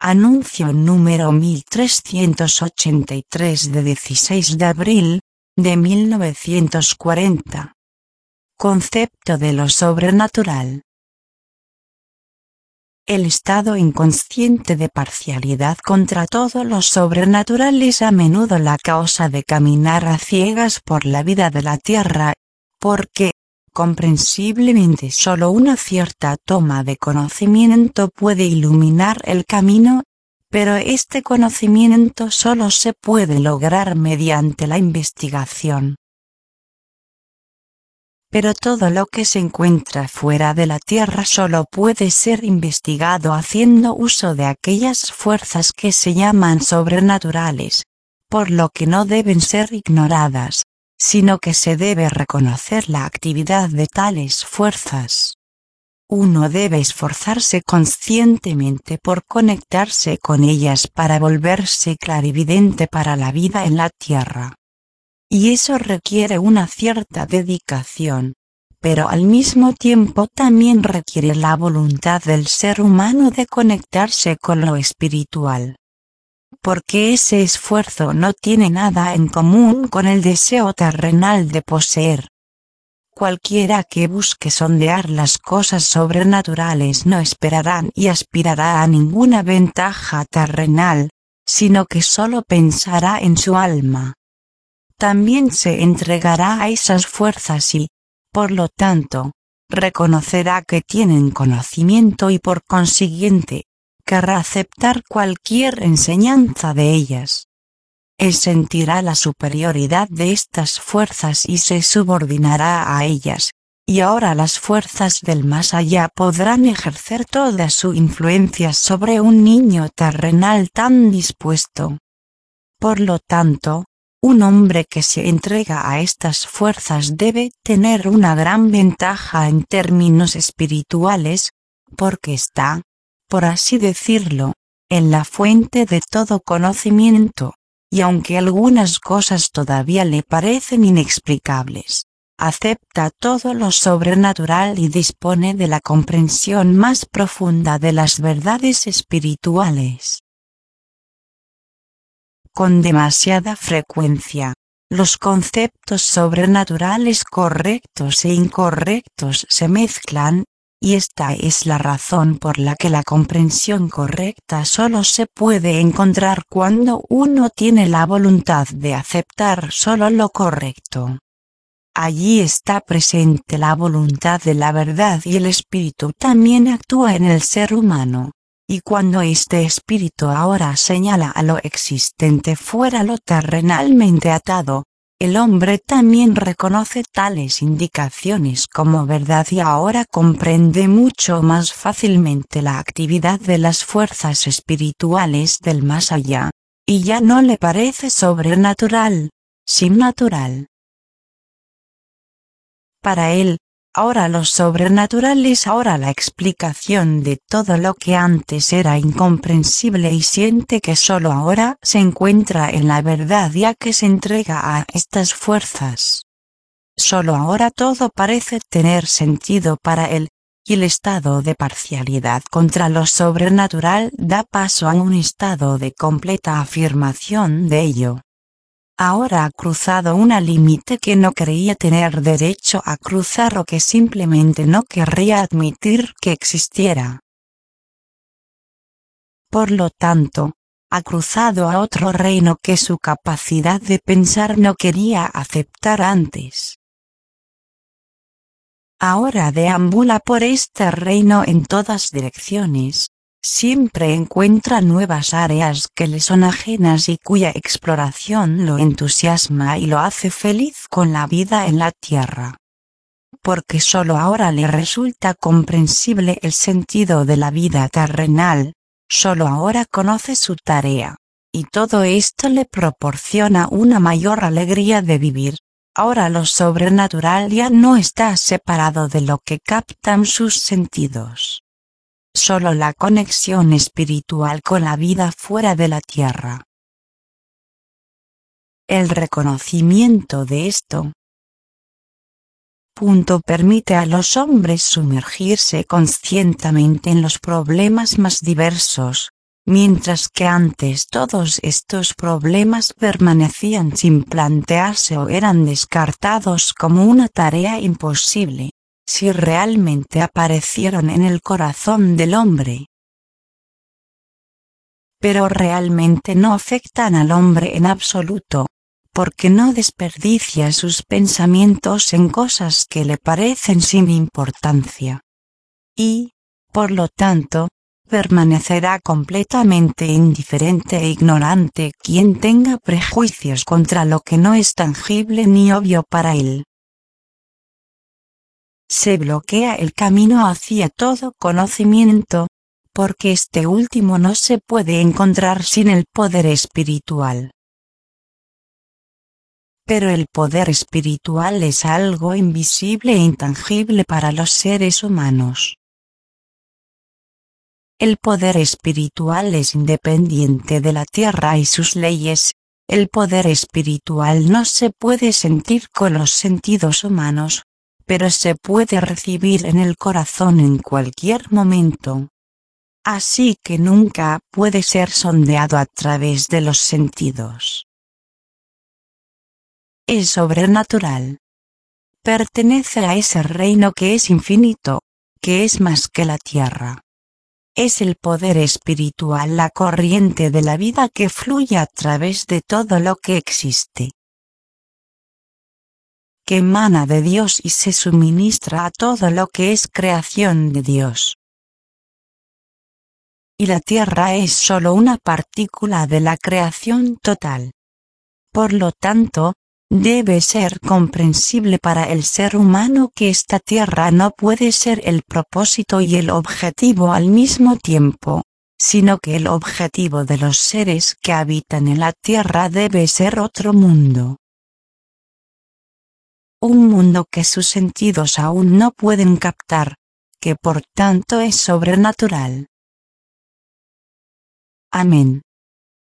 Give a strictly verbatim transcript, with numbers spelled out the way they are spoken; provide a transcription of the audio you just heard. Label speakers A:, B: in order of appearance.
A: Anuncio número mil trescientos ochenta y tres de dieciséis de abril, de mil novecientos cuarenta. Concepto de lo sobrenatural. El estado inconsciente de parcialidad contra todo lo sobrenatural es a menudo la causa de caminar a ciegas por la vida de la tierra, porque, comprensiblemente solo una cierta toma de conocimiento puede iluminar el camino, pero este conocimiento solo se puede lograr mediante la investigación. Pero todo lo que se encuentra fuera de la Tierra solo puede ser investigado haciendo uso de aquellas fuerzas que se llaman sobrenaturales, por lo que no deben ser ignoradas, sino que se debe reconocer la actividad de tales fuerzas. Uno debe esforzarse conscientemente por conectarse con ellas para volverse clarividente para la vida en la Tierra. Y eso requiere una cierta dedicación, pero al mismo tiempo también requiere la voluntad del ser humano de conectarse con lo espiritual. Porque ese esfuerzo no tiene nada en común con el deseo terrenal de poseer. Cualquiera que busque sondear las cosas sobrenaturales no esperará y aspirará a ninguna ventaja terrenal, sino que solo pensará en su alma. También se entregará a esas fuerzas y, por lo tanto, reconocerá que tienen conocimiento y por consiguiente, querrá aceptar cualquier enseñanza de ellas. Él sentirá la superioridad de estas fuerzas y se subordinará a ellas, y ahora las fuerzas del más allá podrán ejercer toda su influencia sobre un niño terrenal tan dispuesto. Por lo tanto, un hombre que se entrega a estas fuerzas debe tener una gran ventaja en términos espirituales, porque está, por así decirlo, en la fuente de todo conocimiento, y aunque algunas cosas todavía le parecen inexplicables, acepta todo lo sobrenatural y dispone de la comprensión más profunda de las verdades espirituales. Con demasiada frecuencia, los conceptos sobrenaturales correctos e incorrectos se mezclan, y esta es la razón por la que la comprensión correcta solo se puede encontrar cuando uno tiene la voluntad de aceptar solo lo correcto. Allí está presente la voluntad de la verdad y el espíritu también actúa en el ser humano. Y cuando este espíritu ahora señala a lo existente fuera lo terrenalmente atado, el hombre también reconoce tales indicaciones como verdad y ahora comprende mucho más fácilmente la actividad de las fuerzas espirituales del más allá, y ya no le parece sobrenatural, sino natural. Para él, ahora lo sobrenatural es ahora la explicación de todo lo que antes era incomprensible y siente que solo ahora se encuentra en la verdad ya que se entrega a estas fuerzas. Solo ahora todo parece tener sentido para él, y el estado de parcialidad contra lo sobrenatural da paso a un estado de completa afirmación de ello. Ahora ha cruzado una límite que no creía tener derecho a cruzar o que simplemente no querría admitir que existiera. Por lo tanto, ha cruzado a otro reino que su capacidad de pensar no quería aceptar antes. Ahora deambula por este reino en todas direcciones. Siempre encuentra nuevas áreas que le son ajenas y cuya exploración lo entusiasma y lo hace feliz con la vida en la tierra. Porque solo ahora le resulta comprensible el sentido de la vida terrenal, solo ahora conoce su tarea, y todo esto le proporciona una mayor alegría de vivir. Ahora lo sobrenatural ya no está separado de lo que captan sus sentidos. Solo la conexión espiritual con la vida fuera de la tierra. El reconocimiento de esto punto permite a los hombres sumergirse conscientemente en los problemas más diversos, mientras que antes todos estos problemas permanecían sin plantearse o eran descartados como una tarea imposible, si realmente aparecieron en el corazón del hombre. Pero realmente no afectan al hombre en absoluto, porque no desperdicia sus pensamientos en cosas que le parecen sin importancia. Y, por lo tanto, permanecerá completamente indiferente e ignorante quien tenga prejuicios contra lo que no es tangible ni obvio para él. Se bloquea el camino hacia todo conocimiento, porque este último no se puede encontrar sin el poder espiritual. Pero el poder espiritual es algo invisible e intangible para los seres humanos. El poder espiritual es independiente de la tierra y sus leyes. El poder espiritual no se puede sentir con los sentidos humanos, pero se puede recibir en el corazón en cualquier momento. Así que nunca puede ser sondeado a través de los sentidos. Es sobrenatural. Pertenece a ese reino que es infinito, que es más que la tierra. Es el poder espiritual, la corriente de la vida que fluye a través de todo lo que existe, que emana de Dios y se suministra a todo lo que es creación de Dios. Y la tierra es solo una partícula de la creación total. Por lo tanto, debe ser comprensible para el ser humano que esta tierra no puede ser el propósito y el objetivo al mismo tiempo, sino que el objetivo de los seres que habitan en la tierra debe ser otro mundo. Un mundo que sus sentidos aún no pueden captar, que por tanto es sobrenatural. Amén.